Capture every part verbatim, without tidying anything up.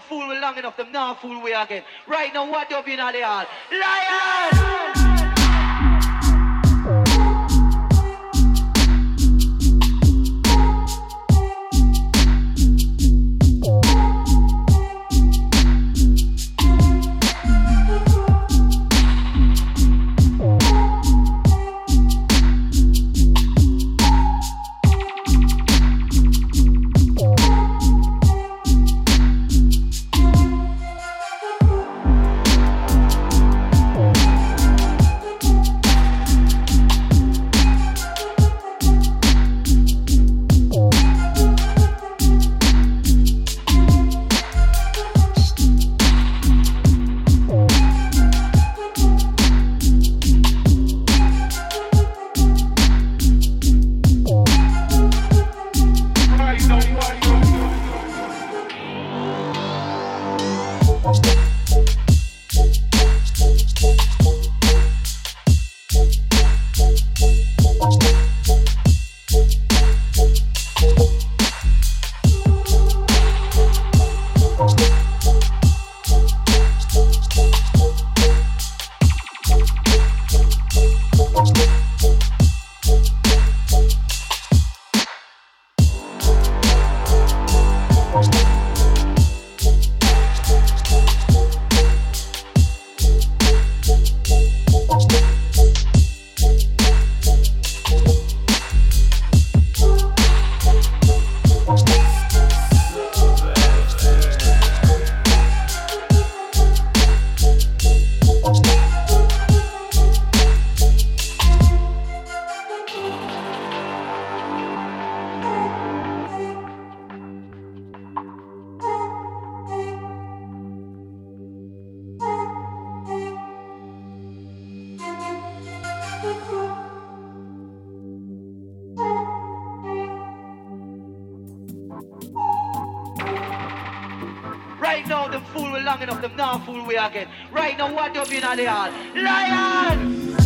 fool we long enough, them not fool we again. Right now, what up in the hall? Lion! Right now, them fool we long enough, them not fool we again. Right now, what up in the hall? Lion!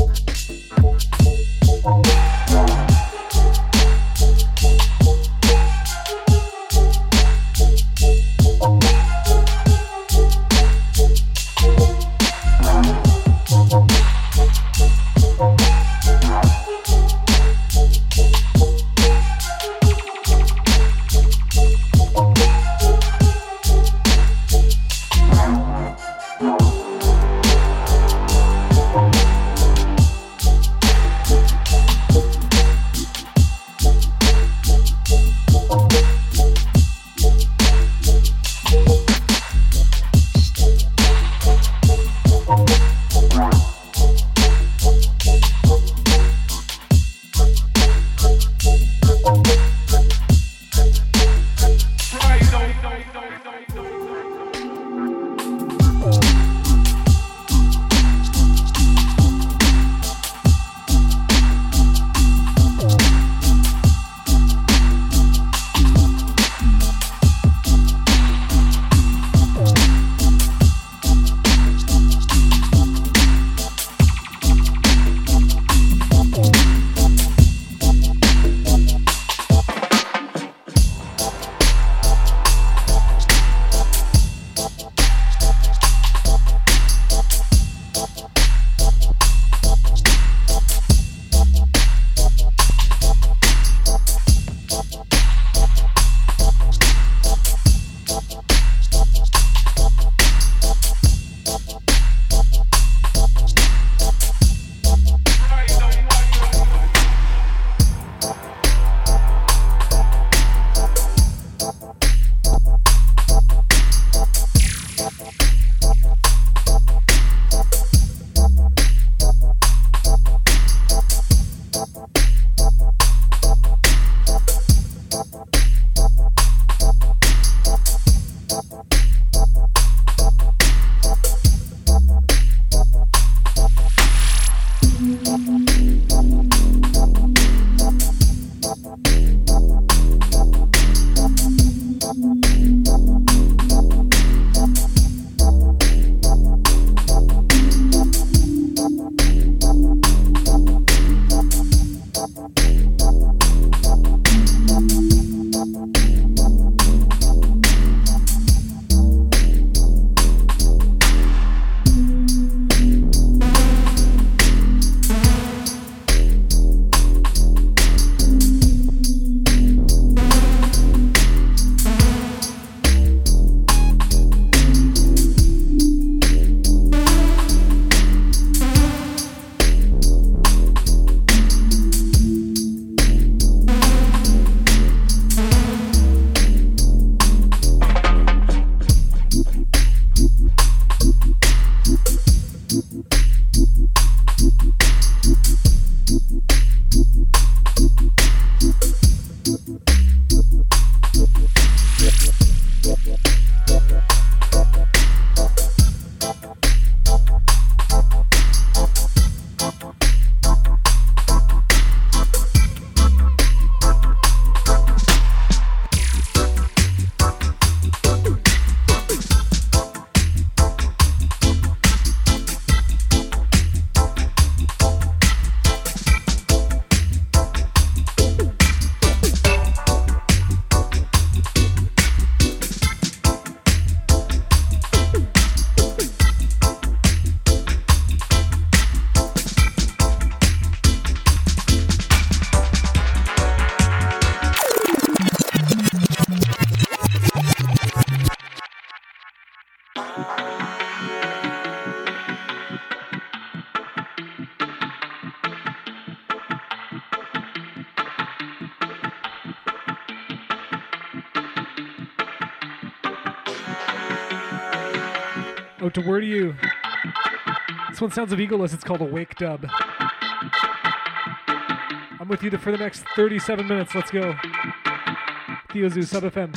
Out to Word to You. This one sounds of egoless. It's called a Wake Dub. I'm with you for the next thirty-seven minutes. Let's go. Theo Zoo, Sub F M.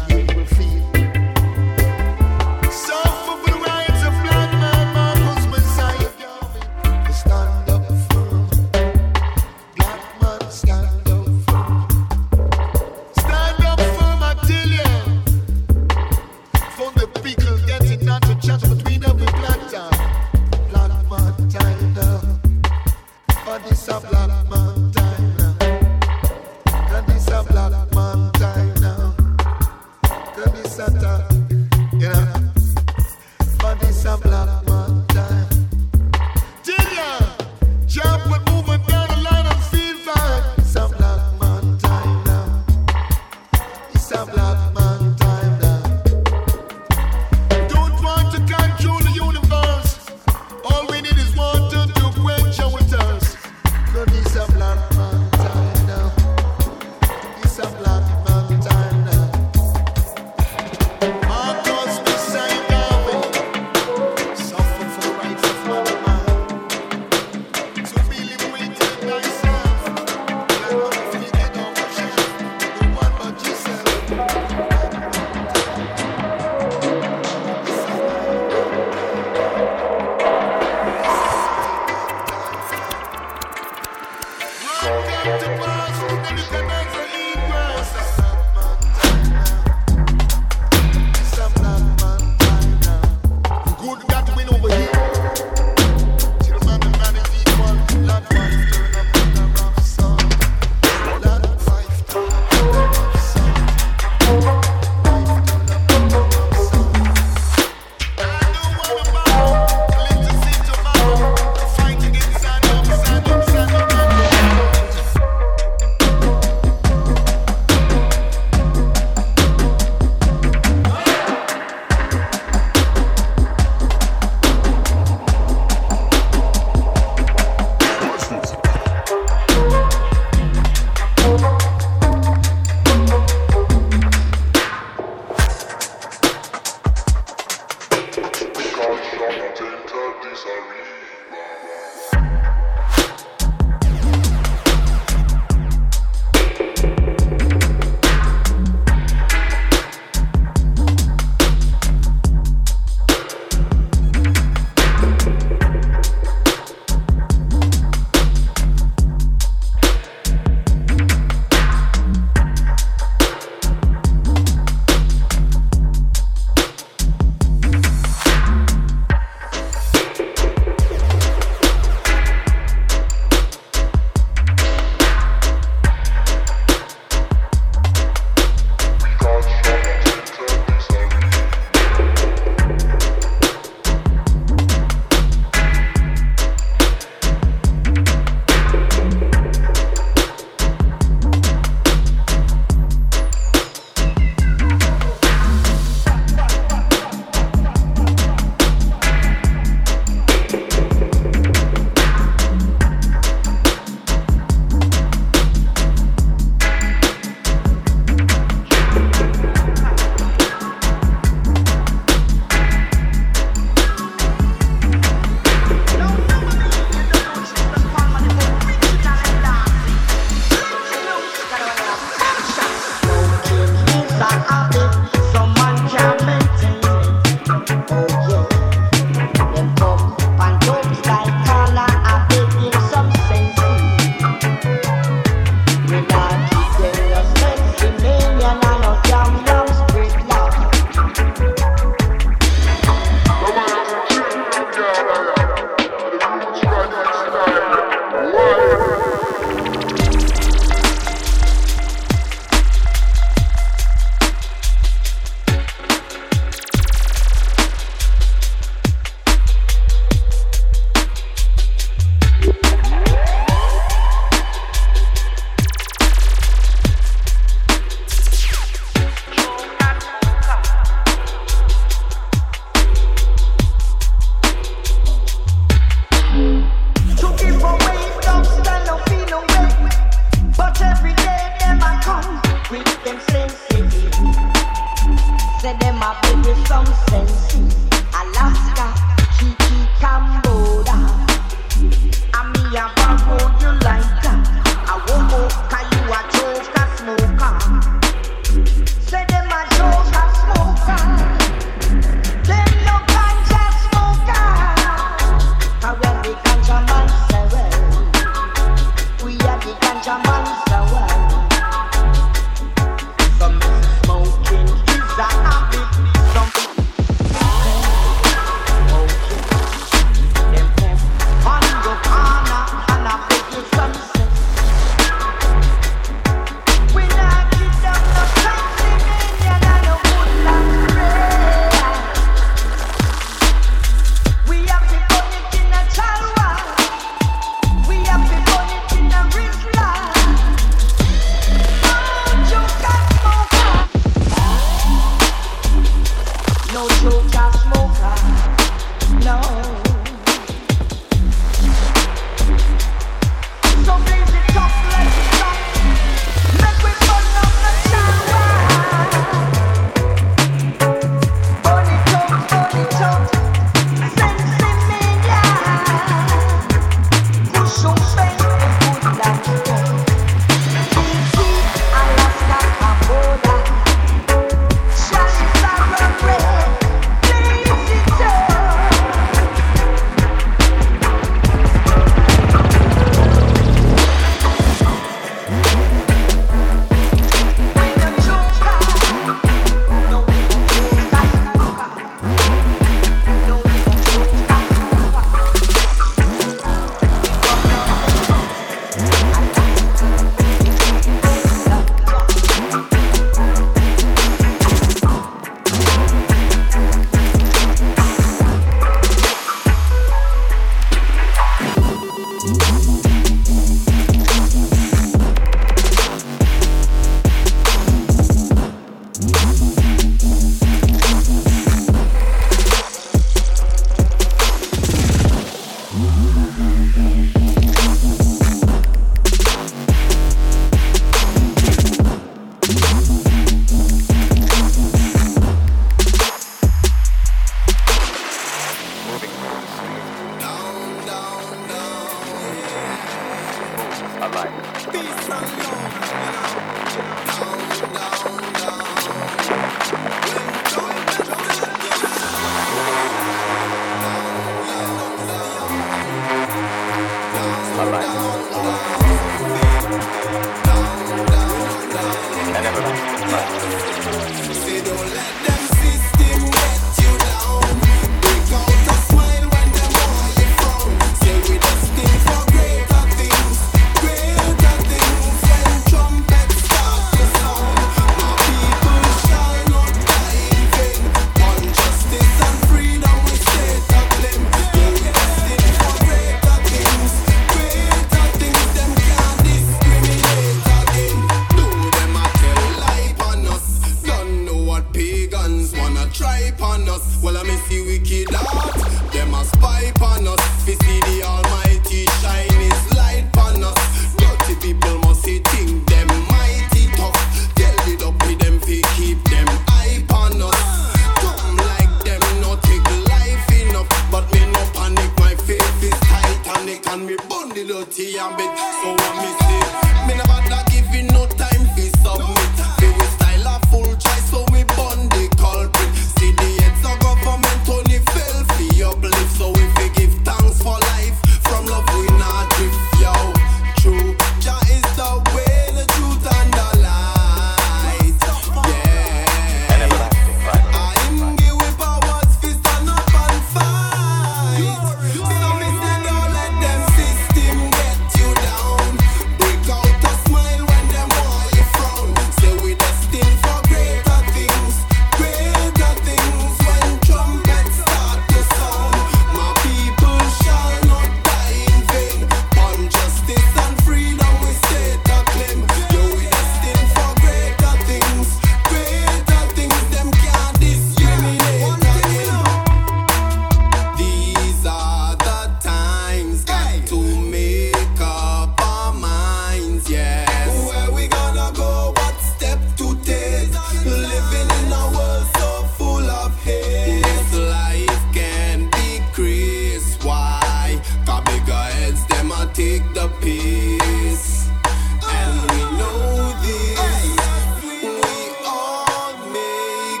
wicked heart. Them a spy on us. We see the Almighty shine His light on us. Dirty people must see think them mighty tough. Tell the dopey them fi keep them hype on us. Come like them no take life enough. But me no panic, my faith is Titanic. And me bun the dirty and bit. So what me say? Me never da giving no time fi submit. Fi we style a full try, so me bun the culprit. See the heads of government only fell fi uplift. So if we give thanks for life, from love we not drift, yo. True, Jah is the way, the truth and the light. Yeah. An everlasting fight. I'm give with powers, fist stand up and fight. So me say don't let them system get you down. Break out a smile when them want you frown. Say we destined for greater things, greater things. When trumpets start to sound, my people shall not die in vain. On justice and freedom we state a claim. Yo, we destined for greater things, greater things. Them can't discriminate again. These are the times, got to make up our minds, yes. Where we gonna go, what step to take? Living in a world so full of hate. This life can be Chris, why? Cause bigger heads, them a take the piss. And we know this, we all make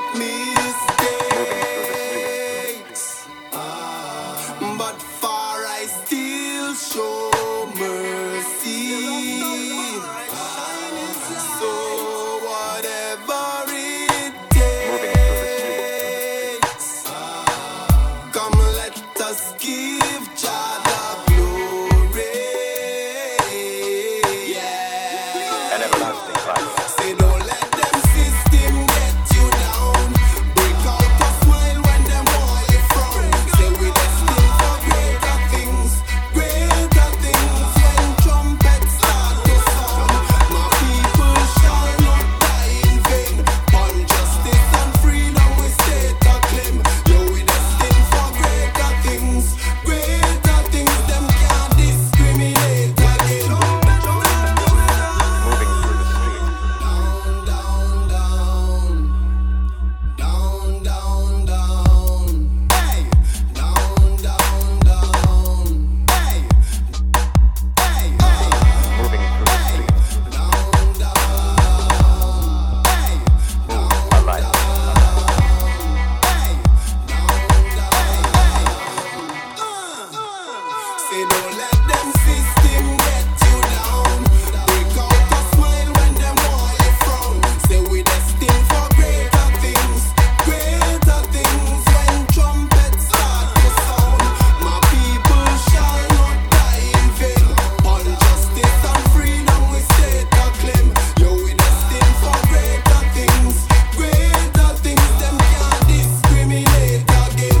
mistakes. But far I still show mercy. So whatever it takes, come let us give Jah the glory. Yeah. An everlasting fight. Say don't let them system get you down. Break out a smile when them want you frown. Say we destined for greater things, greater things. When trumpets start to sound, my people shall not die in vain. On justice and freedom we state a claim. Yo, we destined for greater things, greater things. Them can't discriminate again. Moving through the street. Down, down, down. Down, down, down. Hey! Down, down, down. Hey! Hey! Hey! Moving through the street. Down, down. Hey! Move our life. Hey! Down, down. Say don't let them system get you down. Break out a smile when them want you frown. Say we destined for greater things, greater things. When trumpets start to sound, my people shall not die in vain. On justice and freedom we state a claim. Yo, we destined for greater things, greater things. Them can't discriminate again.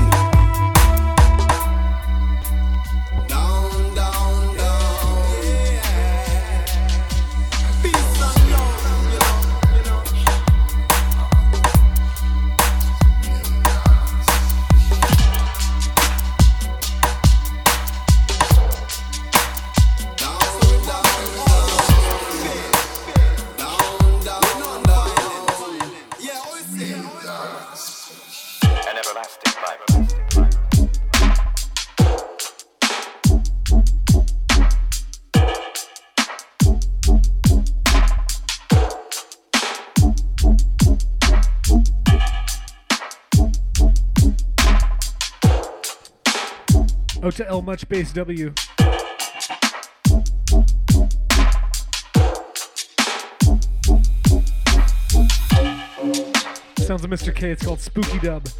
Down, down, down. Yeah. Peace and love, you know, you know. Down, down, down. Down, down, down. Yeah, what you say? An everlasting fight. Out to L Much Bass W. Sounds of Mister K. It's called Spooky Dub.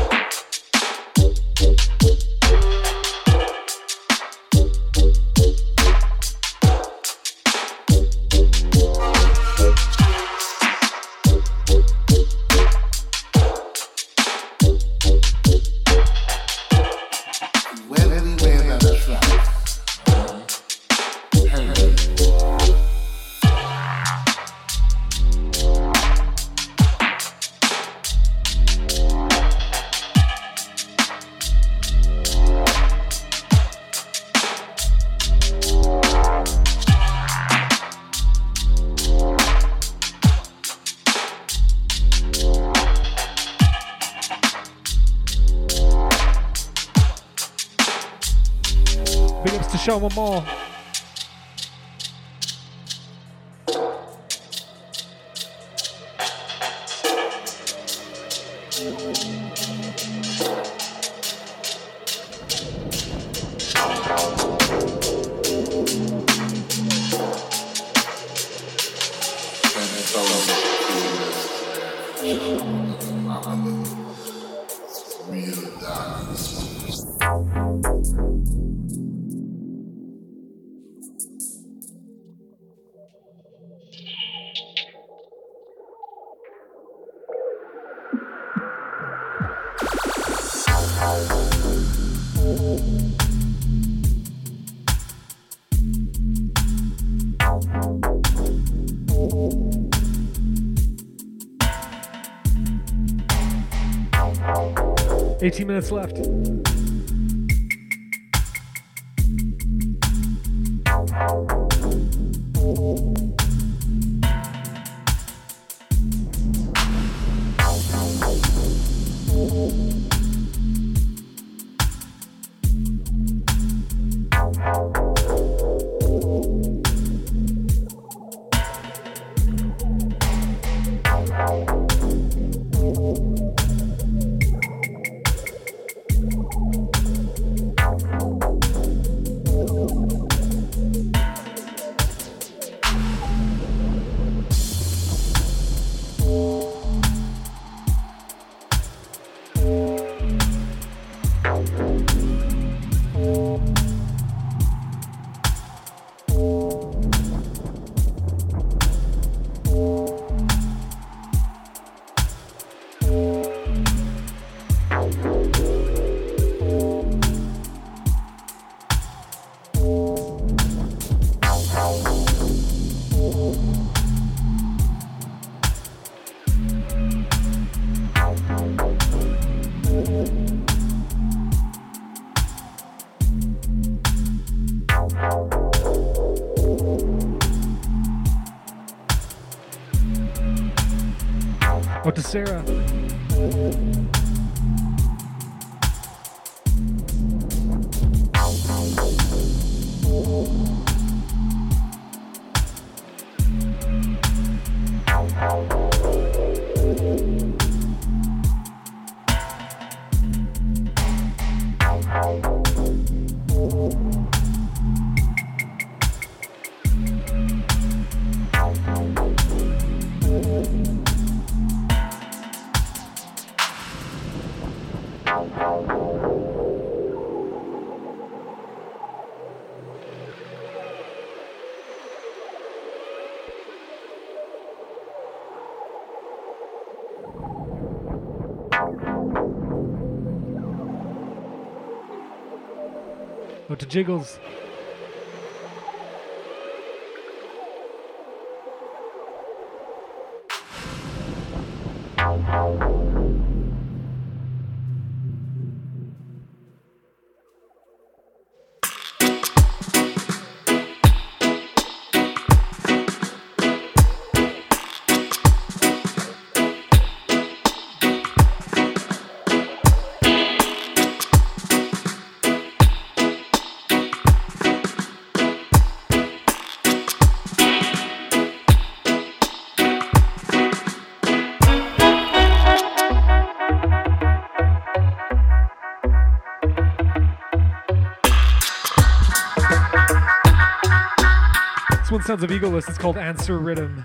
Well, anywhere that I try. Hey. to show them all. eighteen minutes left. Out to Sarah. Out to Jiggles. Sounds of Egoless. It's called Answer Rhythm.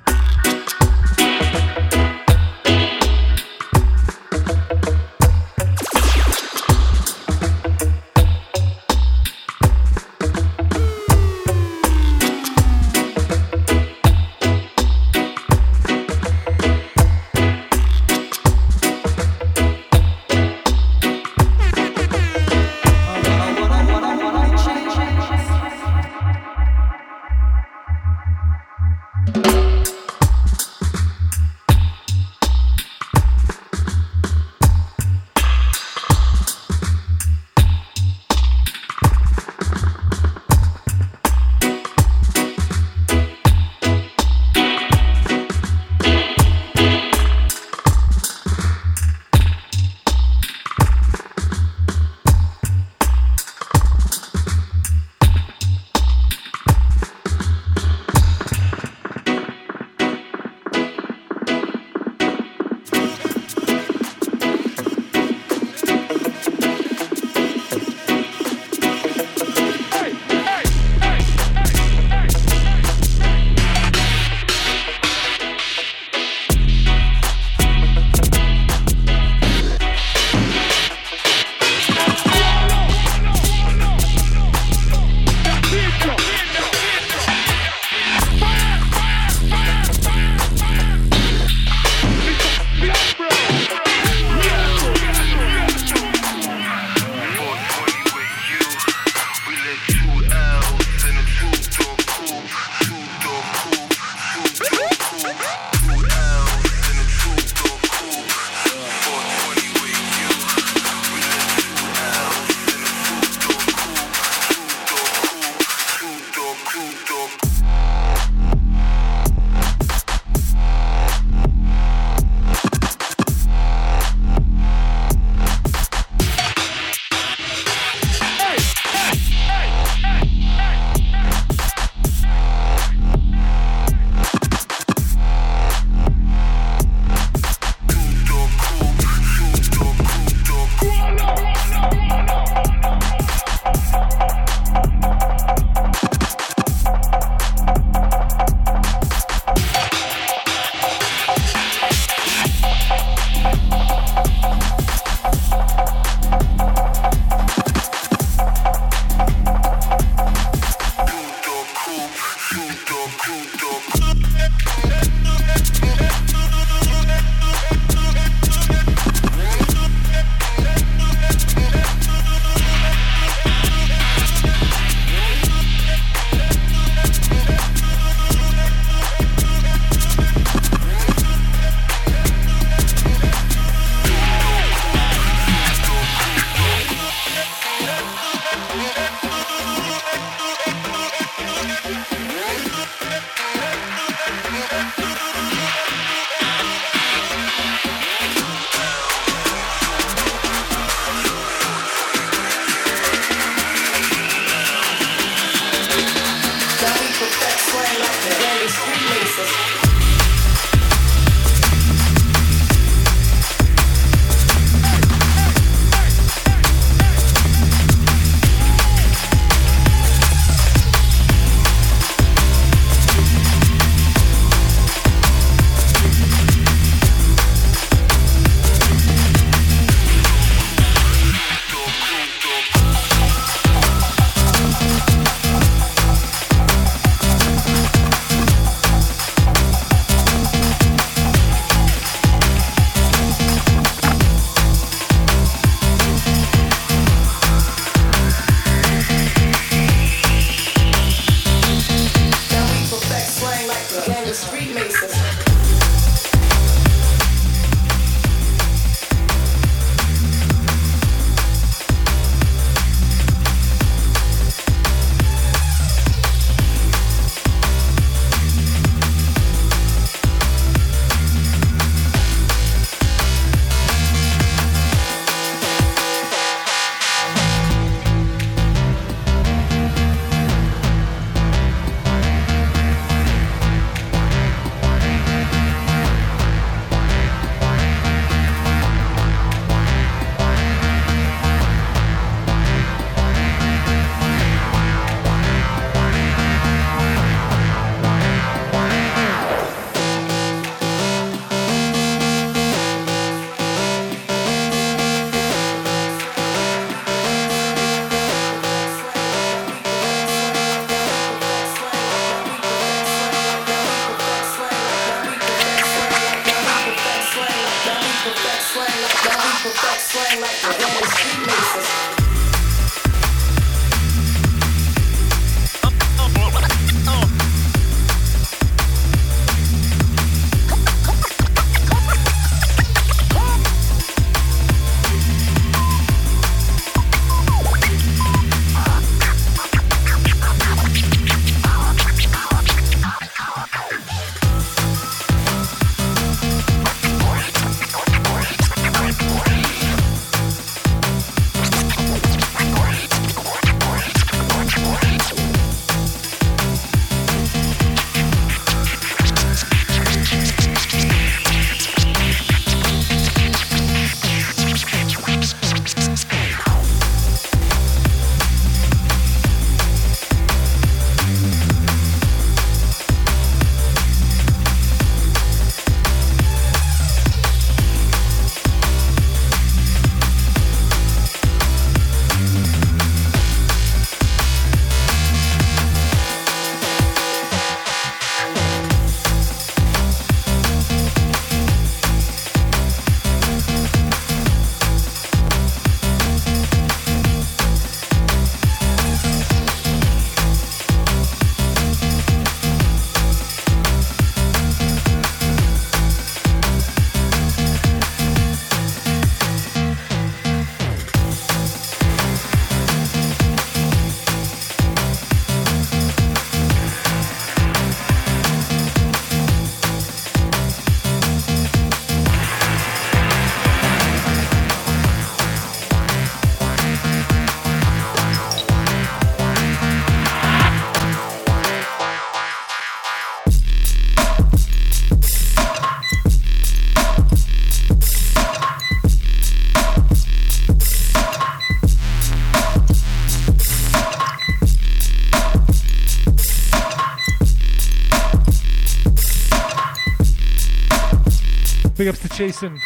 Big ups to Jason.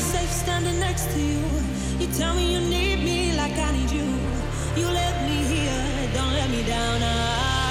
safe standing next to you. You tell me you need me like I need you. You left me here, don't let me down. I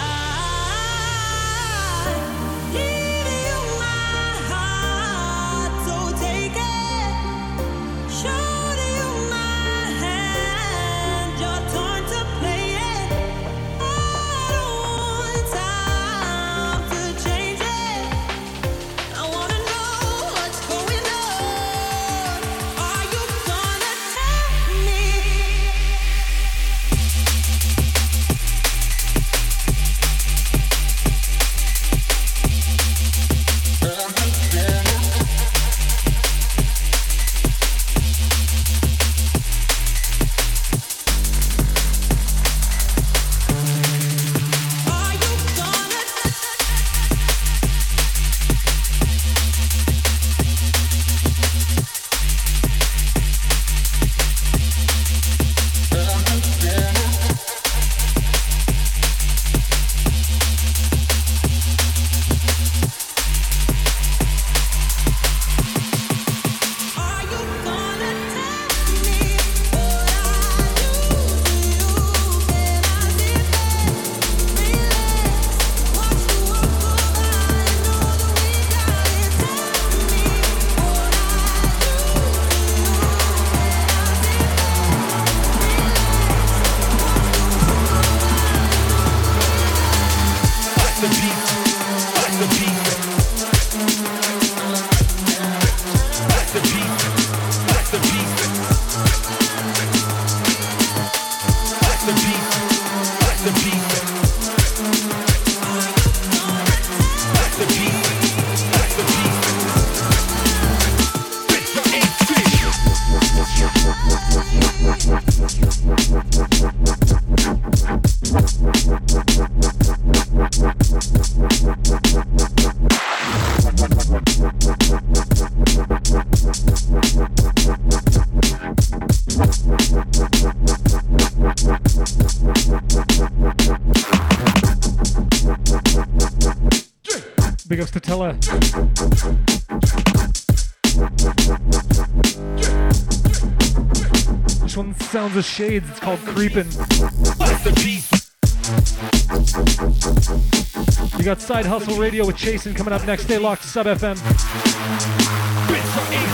give you my heart, so take it. Show you my hand, your turn to play it. I don't want time to change it. I wanna know what's going on. Are you gonna tell me? Are you gonna Are you gonna tell me what I do to you? Can I sit back, relax, watch the world go by? Know that we got it. Tell me what I do to you. Can I sit back, relax, watch the world go by? Like the beat, like the beat, like the beat, like the beat, like the beat, like the beat, like the beat, like the beat. Bitch, I ain't Big ups to Tella. This one sounds of shades. It's called Creepin'. like the beat. You got Side Hustle Radio with Chasen coming up next. Stay locked to Sub F M. Bitch, I ain't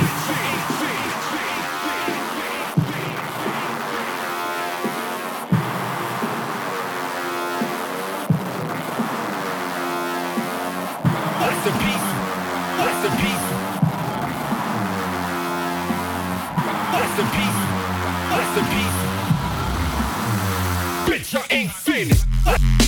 Like the beat, like the beat, like the beat, like the beat. Bitch, I ain't finished.